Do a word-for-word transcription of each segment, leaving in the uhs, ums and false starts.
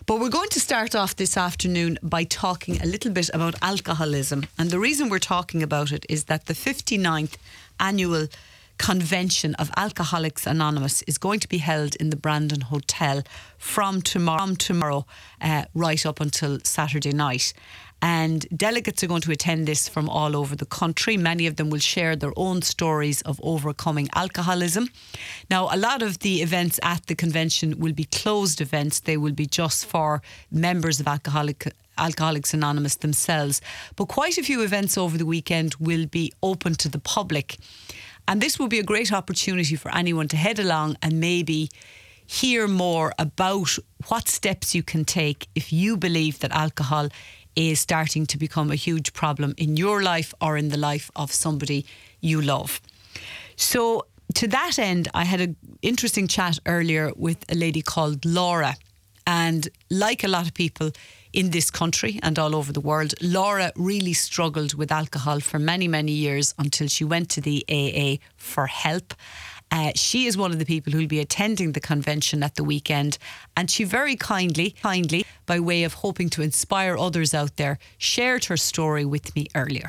But we're going to start off this afternoon by talking a little bit about alcoholism. And the reason we're talking about it is that the fifty-ninth annual convention of Alcoholics Anonymous is going to be held in the Brandon Hotel from tomorrow, from tomorrow uh, right up until Saturday night. And delegates are going to attend this from all over the country. Many of them will share their own stories of overcoming alcoholism. Now, a lot of the events at the convention will be closed events. They will be just for members of Alcoholic, Alcoholics Anonymous themselves. But quite a few events over the weekend will be open to the public. And this will be a great opportunity for anyone to head along and maybe hear more about what steps you can take if you believe that alcohol is starting to become a huge problem in your life or in the life of somebody you love. So to that end, I had an interesting chat earlier with a lady called Laura. And like a lot of people in this country and all over the world, Laura really struggled with alcohol for many, many years until she went to the A A for help. Uh, she is one of the people who will be attending the convention at the weekend, and she very kindly, kindly, by way of hoping to inspire others out there, shared her story with me earlier.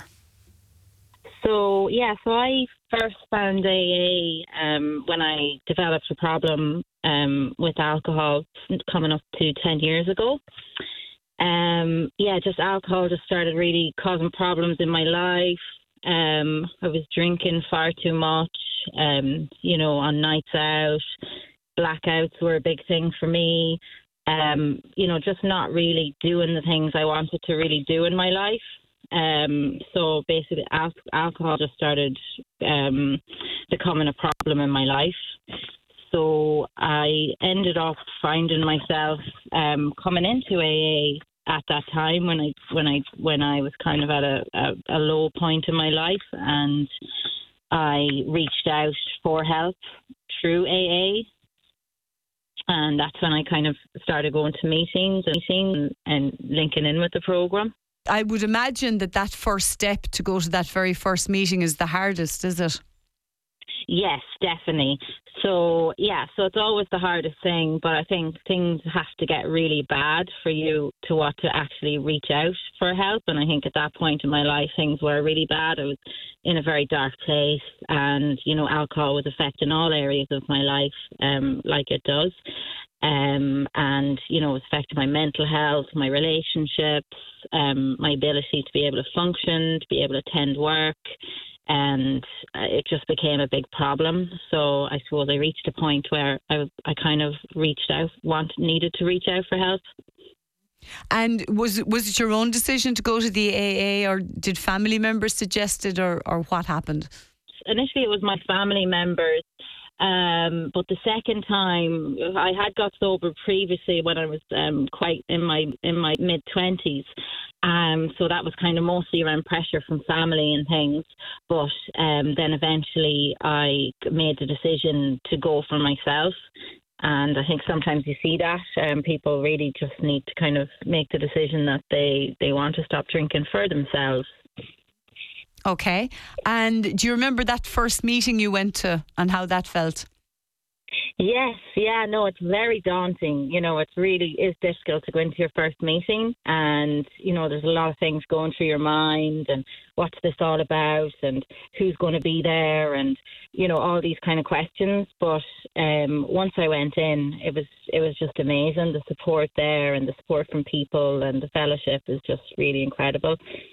So, yeah, so I first found A A um, when I developed a problem um, with alcohol coming up to ten years ago. Um, yeah, just alcohol just started really causing problems in my life. Um, I was drinking far too much, um, you know, on nights out. Blackouts were a big thing for me. Um, you know, just not really doing the things I wanted to really do in my life. Um, so basically, al- alcohol just started um, becoming a problem in my life. So I ended up finding myself um, coming into A A at that time when I when I when I was kind of at a, a, a low point in my life, and I reached out for help through A A, and that's when I kind of started going to meetings and meetings and linking in with the program. I would imagine that that first step to go to that very first meeting is the hardest, is it? Yes, definitely. So, yeah, so it's always the hardest thing, but I think things have to get really bad for you to want to actually reach out for help. And I think at that point in my life, things were really bad. I was in a very dark place, and, you know, alcohol was affecting all areas of my life, um, like it does. Um, and, you know, it was affecting my mental health, my relationships, um, my ability to be able to function, to be able to attend work. And it just became a big problem. So I suppose I reached a point where I, I kind of reached out, want, needed to reach out for help. And was was it your own decision to go to the A A, or did family members suggest it, or, or what happened? Initially, it was my family members. Um, but the second time, I had got sober previously when I was um, quite in my in my mid twenties. Um, so that was kind of mostly around pressure from family and things. But um, then eventually I made the decision to go for myself. And I think sometimes you see that um, people really just need to kind of make the decision that they, they want to stop drinking for themselves. Okay. And do you remember that first meeting you went to and how that felt? Yes, yeah, no, it's very daunting. You know, it really is difficult to go into your first meeting, and, you know, there's a lot of things going through your mind, and what's this all about, and who's going to be there, and, you know, all these kind of questions. But um, once I went in, it was it was just amazing. The support there, and the support from people, and the fellowship is just really incredible.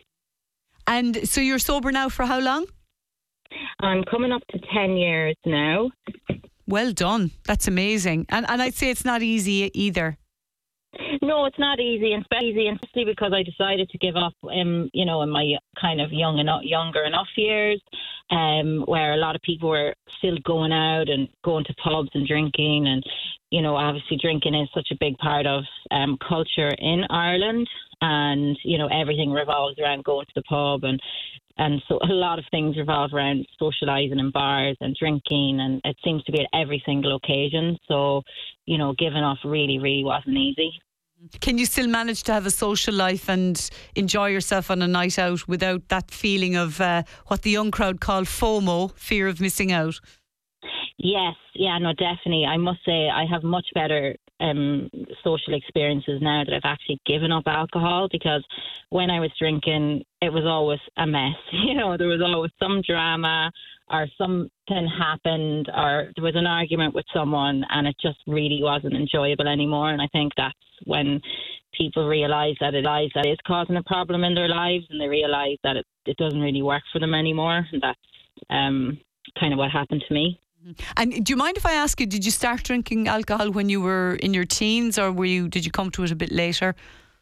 And so you're sober now for how long? I'm coming up to ten years now. Well done. That's amazing. And and I'd say it's not easy either. No, it's not easy, and especially, especially because I decided to give up, um, you know, in my kind of young enough, younger enough years, um, where a lot of people were still going out and going to pubs and drinking, and, you know, obviously drinking is such a big part of um, culture in Ireland, and, you know, everything revolves around going to the pub, and And so a lot of things revolve around socialising in bars and drinking, and it seems to be at every single occasion. So, you know, giving off really, really wasn't easy. Can you still manage to have a social life and enjoy yourself on a night out without that feeling of uh, what the young crowd call FOMO, fear of missing out? Yes, yeah, no, definitely. I must say I have much better um, social experiences now that I've actually given up alcohol, because when I was drinking, it was always a mess. You know, there was always some drama or something happened or there was an argument with someone and it just really wasn't enjoyable anymore. And I think that's when people realise that it is causing a problem in their lives, and they realise that it, it doesn't really work for them anymore. And that's um, kind of what happened to me. And do you mind if I ask you, did you start drinking alcohol when you were in your teens, or were you did you come to it a bit later?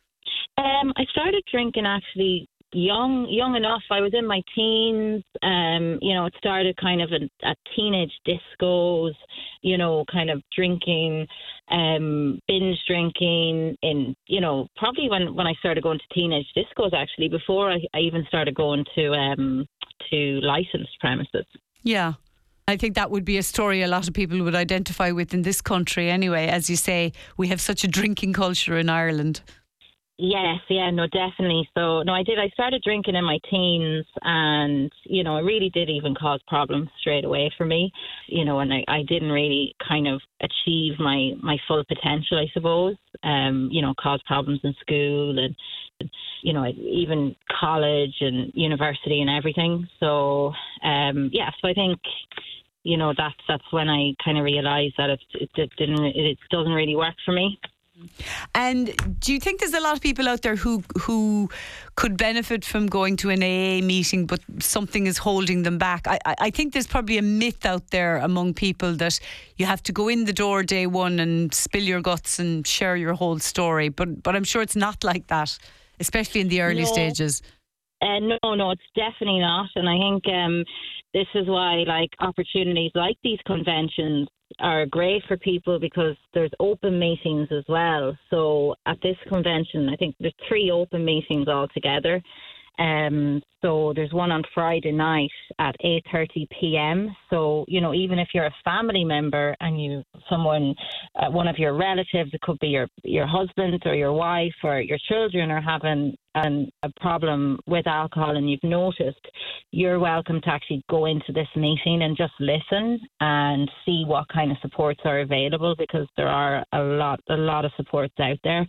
Um, I started drinking actually young, young enough. I was in my teens. Um, you know, it started kind of a, at teenage discos. You know, kind of drinking, um, binge drinking. In you know, probably when, when I started going to teenage discos. Actually, before I, I even started going to um, to licensed premises. Yeah. I think that would be a story a lot of people would identify with in this country anyway. As you say, we have such a drinking culture in Ireland. Yes, yeah, no, definitely. So, no, I did. I started drinking in my teens, and, you know, it really did even cause problems straight away for me, you know, and I, I didn't really kind of achieve my, my full potential, I suppose, um, you know, cause problems in school and, you know, even college and university and everything. So, um, yeah, so I think, you know, that's that's when I kind of realised that it, it, it didn't, it doesn't really work for me. And do you think there's a lot of people out there who who could benefit from going to an A A meeting, but something is holding them back? I, I think there's probably a myth out there among people that you have to go in the door day one and spill your guts and share your whole story. But but I'm sure it's not like that, especially in the early no. stages. Uh, no, no, it's definitely not. And I think um, this is why, like, opportunities like these conventions are great for people, because there's open meetings as well. So at this convention, I think there's three open meetings altogether. Um, so there's one on Friday night at eight thirty p.m. So, you know, even if you're a family member and you, someone, uh, one of your relatives, it could be your, your husband or your wife or your children are having an, a problem with alcohol and you've noticed, you're welcome to actually go into this meeting and just listen and see what kind of supports are available, because there are a lot, a lot of supports out there.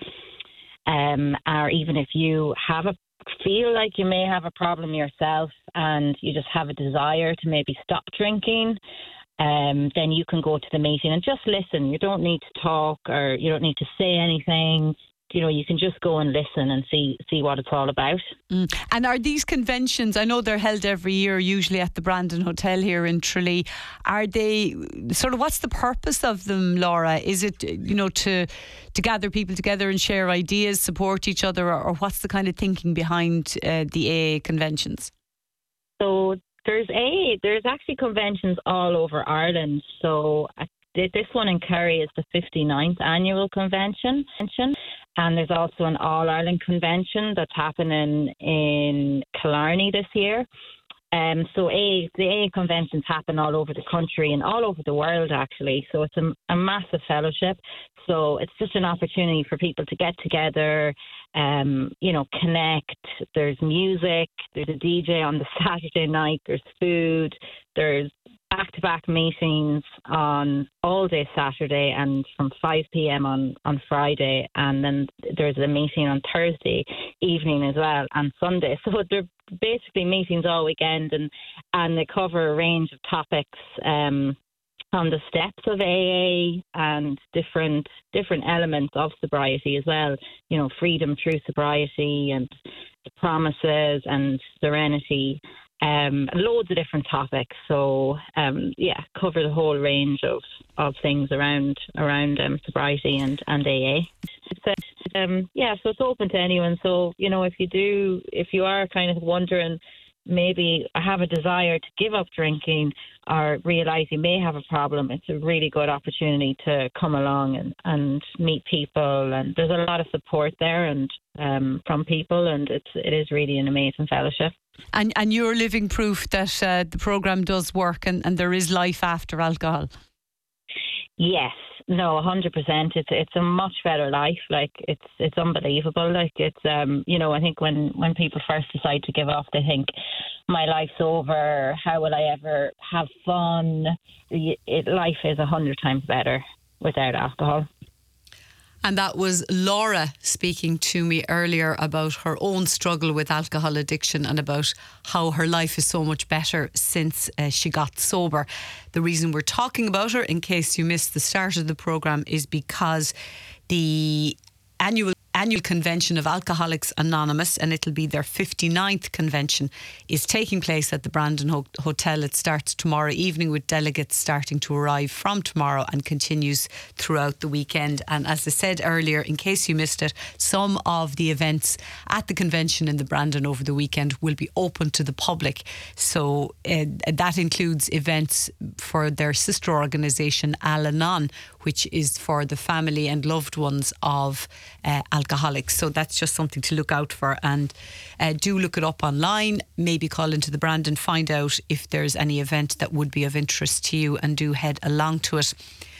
Um, or even if you have a feel like you may have a problem yourself and you just have a desire to maybe stop drinking, um, then you can go to the meeting and just listen. You don't need to talk, or you don't need to say anything. You know, you can just go and listen and see see what it's all about. Mm. And are these conventions, I know they're held every year, usually at the Brandon Hotel here in Tralee. Are they sort of, what's the purpose of them, Laura? Is it, you know, to to gather people together and share ideas, support each other, or, or what's the kind of thinking behind uh, the A A conventions? So there's a there's actually conventions all over Ireland. So uh, this one in Kerry is the fifty-ninth annual convention. And there's also an All-Ireland convention that's happening in Killarney this year. Um, so a, the A A conventions happen all over the country and all over the world, actually. So it's a, a massive fellowship. So it's just an opportunity for people to get together, um, you know, connect. There's music. There's a D J on the Saturday night. There's food. There's back-to-back meetings on all day Saturday and from five p.m. on, on Friday. And then there's a meeting on Thursday evening as well, and Sunday. So they're basically meetings all weekend, and, and they cover a range of topics um, on the steps of A A and different different elements of sobriety as well. You know, freedom through sobriety and the promises and serenity. Um, loads of different topics. So, um, yeah, cover the whole range of, of things around around um, sobriety and, and A A. It's, um, yeah, so it's open to anyone. So, you know, if you do, if you are kind of wondering, maybe I have a desire to give up drinking or realise you may have a problem, it's a really good opportunity to come along and, and meet people. And there's a lot of support there and um, from people, and it's it is really an amazing fellowship. And and you're living proof that uh, the programme does work and, and there is life after alcohol. Yes, no, one hundred percent. It's it's a much better life. Like it's it's unbelievable. Like it's um you know, I think when when people first decide to give off, they think my life's over. How will I ever have fun? It, life is a hundred times better without alcohol. And that was Laura speaking to me earlier about her own struggle with alcohol addiction and about how her life is so much better since uh, she got sober. The reason we're talking about her, in case you missed the start of the programme, is because the annual annual convention of Alcoholics Anonymous, and it'll be their fifty-ninth convention, is taking place at the Brandon Ho- Hotel. It starts tomorrow evening with delegates starting to arrive from tomorrow and continues throughout the weekend. And as I said earlier, in case you missed it, some of the events at the convention in the Brandon over the weekend will be open to the public. So uh, that includes events for their sister organisation Al-Anon, which is for the family and loved ones of uh, alcoholics. So that's just something to look out for, and uh, do look it up online. Maybe call into the Brandon, find out if there's any event that would be of interest to you, and do head along to it.